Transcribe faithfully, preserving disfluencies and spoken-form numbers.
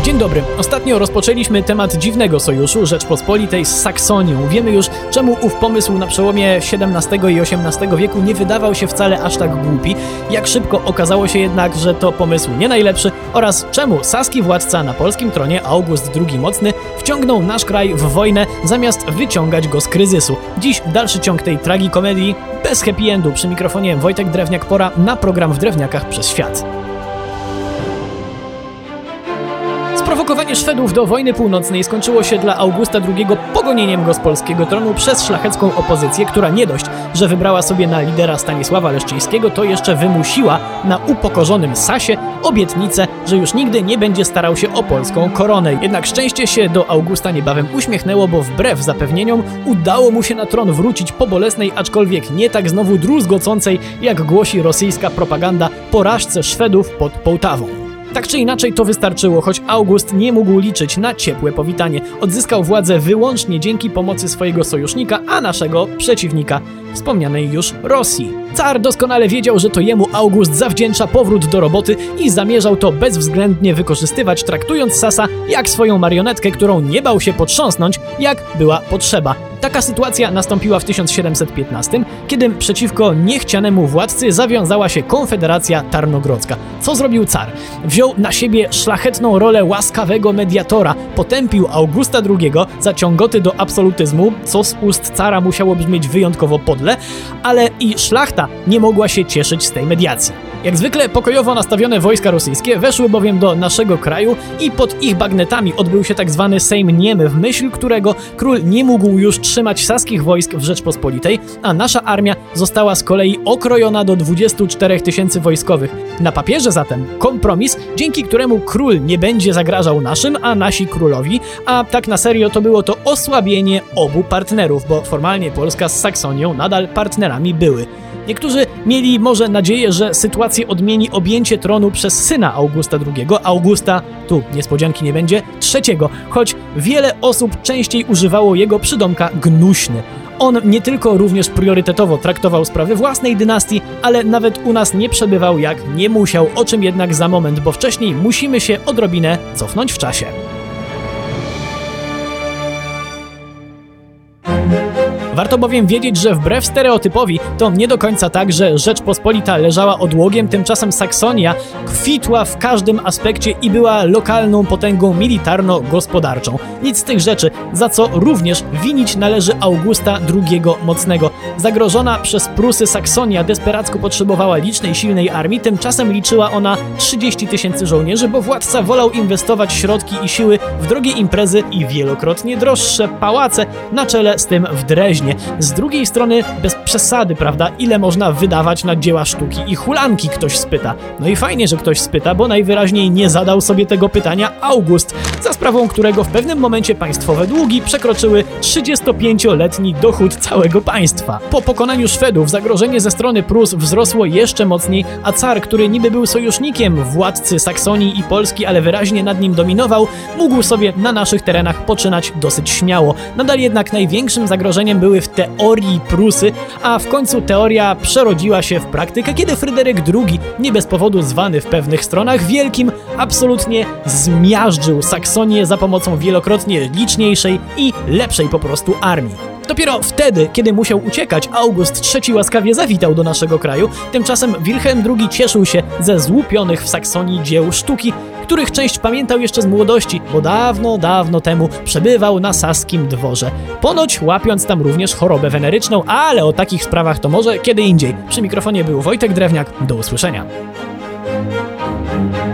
Dzień dobry. Ostatnio rozpoczęliśmy temat dziwnego sojuszu Rzeczpospolitej z Saksonią. Wiemy już, czemu ów pomysł na przełomie siedemnastego i osiemnastego wieku nie wydawał się wcale aż tak głupi, jak szybko okazało się jednak, że to pomysł nie najlepszy oraz czemu saski władca na polskim tronie August drugi Mocny wciągnął nasz kraj w wojnę zamiast wyciągać go z kryzysu. Dziś dalszy ciąg tej tragikomedii bez happy endu. Przy mikrofonie Wojtek Drewniak, pora na program W Drewniakach przez świat. Sprowokowanie Szwedów do wojny północnej skończyło się dla Augusta drugiego pogonieniem go z polskiego tronu przez szlachecką opozycję, która nie dość, że wybrała sobie na lidera Stanisława Leszczyńskiego, to jeszcze wymusiła na upokorzonym Sasie obietnicę, że już nigdy nie będzie starał się o polską koronę. Jednak szczęście się do Augusta niebawem uśmiechnęło, bo wbrew zapewnieniom udało mu się na tron wrócić po bolesnej, aczkolwiek nie tak znowu druzgocącej, jak głosi rosyjska propaganda, porażce Szwedów pod Połtawą. Tak czy inaczej to wystarczyło, choć August nie mógł liczyć na ciepłe powitanie. Odzyskał władzę wyłącznie dzięki pomocy swojego sojusznika, a naszego przeciwnika, wspomnianej już Rosji. Car doskonale wiedział, że to jemu August zawdzięcza powrót do roboty i zamierzał to bezwzględnie wykorzystywać, traktując Sasa jak swoją marionetkę, którą nie bał się potrząsnąć, jak była potrzeba. Taka sytuacja nastąpiła w tysiąc siedemset piętnastym, kiedy przeciwko niechcianemu władcy zawiązała się Konfederacja Tarnogrodzka. Co zrobił car? Wziął na siebie szlachetną rolę łaskawego mediatora, potępił Augusta drugiego za ciągoty do absolutyzmu, co z ust cara musiało brzmieć wyjątkowo podle, ale i szlachta nie mogła się cieszyć z tej mediacji. Jak zwykle pokojowo nastawione wojska rosyjskie weszły bowiem do naszego kraju i pod ich bagnetami odbył się tak zwany Sejm Niemy, w myśl którego król nie mógł już trzymać saskich wojsk w Rzeczpospolitej, a nasza armia została z kolei okrojona do dwudziestu czterech tysięcy wojskowych. Na papierze zatem kompromis, dzięki któremu król nie będzie zagrażał naszym, a nasi królowi, a tak na serio to było to osłabienie obu partnerów, bo formalnie Polska z Saksonią nadal partnerami były. Niektórzy mieli może nadzieję, że sytuację odmieni objęcie tronu przez syna Augusta drugiego, Augusta, tu niespodzianki nie będzie, trzeciego, choć wiele osób częściej używało jego przydomka gnuśny. On nie tylko również priorytetowo traktował sprawy własnej dynastii, ale nawet u nas nie przebywał jak nie musiał, o czym jednak za moment, bo wcześniej musimy się odrobinę cofnąć w czasie. Warto bowiem wiedzieć, że wbrew stereotypowi to nie do końca tak, że Rzeczpospolita leżała odłogiem, tymczasem Saksonia kwitła w każdym aspekcie i była lokalną potęgą militarno-gospodarczą. Nic z tych rzeczy, za co również winić należy Augusta drugiego Mocnego. Zagrożona przez Prusy Saksonia desperacko potrzebowała licznej, silnej armii, tymczasem liczyła ona trzydzieści tysięcy żołnierzy, bo władca wolał inwestować środki i siły w drogie imprezy i wielokrotnie droższe pałace, na czele z tym w Dreźnie. Z drugiej strony, bez przesady, prawda, ile można wydawać na dzieła sztuki i hulanki, ktoś spyta. No i fajnie, że ktoś spyta, bo najwyraźniej nie zadał sobie tego pytania August, za sprawą którego w pewnym momencie państwowe długi przekroczyły trzydziestopięcioletni dochód całego państwa. Po pokonaniu Szwedów zagrożenie ze strony Prus wzrosło jeszcze mocniej, a car, który niby był sojusznikiem władcy Saksonii i Polski, ale wyraźnie nad nim dominował, mógł sobie na naszych terenach poczynać dosyć śmiało. Nadal jednak największym zagrożeniem były w teorii Prusy, a w końcu teoria przerodziła się w praktykę, kiedy Fryderyk drugi, nie bez powodu zwany w pewnych stronach Wielkim, absolutnie zmiażdżył Saksonię za pomocą wielokrotnie liczniejszej i lepszej po prostu armii. Dopiero wtedy, kiedy musiał uciekać, August trzeci łaskawie zawitał do naszego kraju, tymczasem Wilhelm drugi cieszył się ze złupionych w Saksonii dzieł sztuki, których część pamiętał jeszcze z młodości, bo dawno, dawno temu przebywał na saskim dworze. Ponoć łapiąc tam również chorobę weneryczną, ale o takich sprawach to może kiedy indziej. Przy mikrofonie był Wojtek Drewniak, do usłyszenia.